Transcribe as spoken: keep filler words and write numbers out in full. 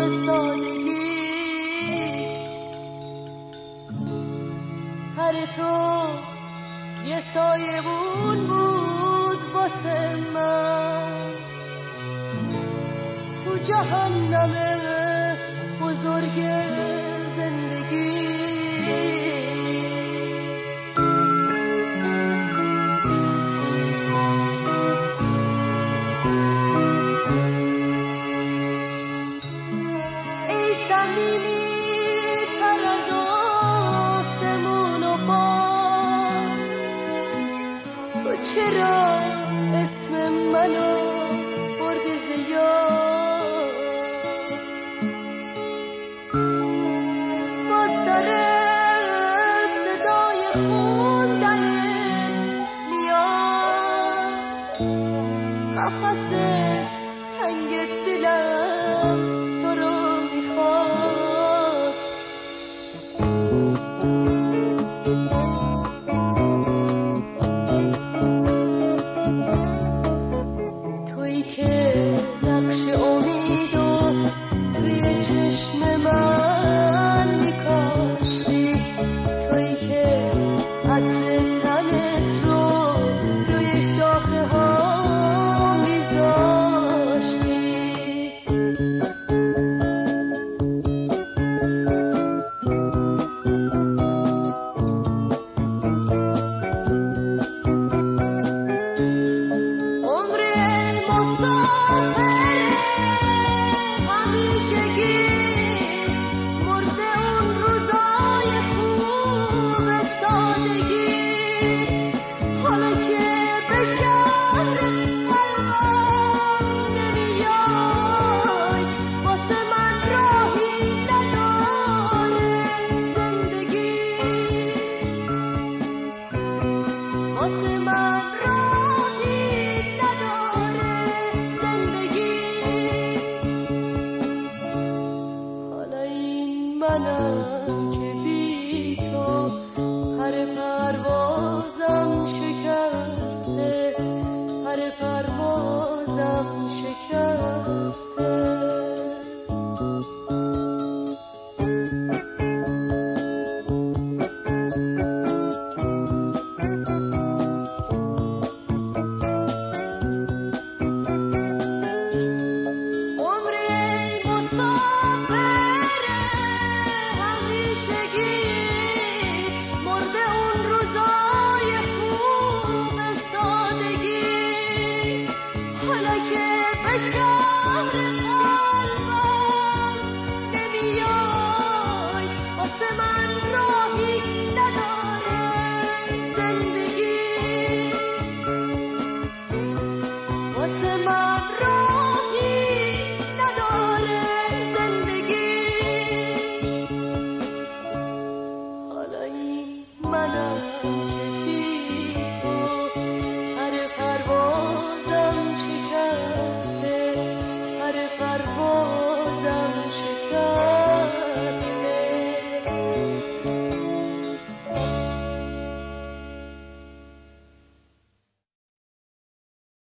به سادگی. هر تو یه سایبون بود واسه من تو جهنم بزرگ زندگی. ای صمیمی تر از آسمون و باد، تو چرا اسم منو بردی ز یاد؟ باز داره صدای خوندنت میاد، قفس تنگ دلم تو رو میخواد. تویی که نقش امیدو توی چشم من میکاشتی، تویی که عطر تنت رو روی شاخه ها میذاشتی. منم که بی تو پر پروازم شکسته، پر پروازم شکسته. به شهر قلبم نمیای واسه من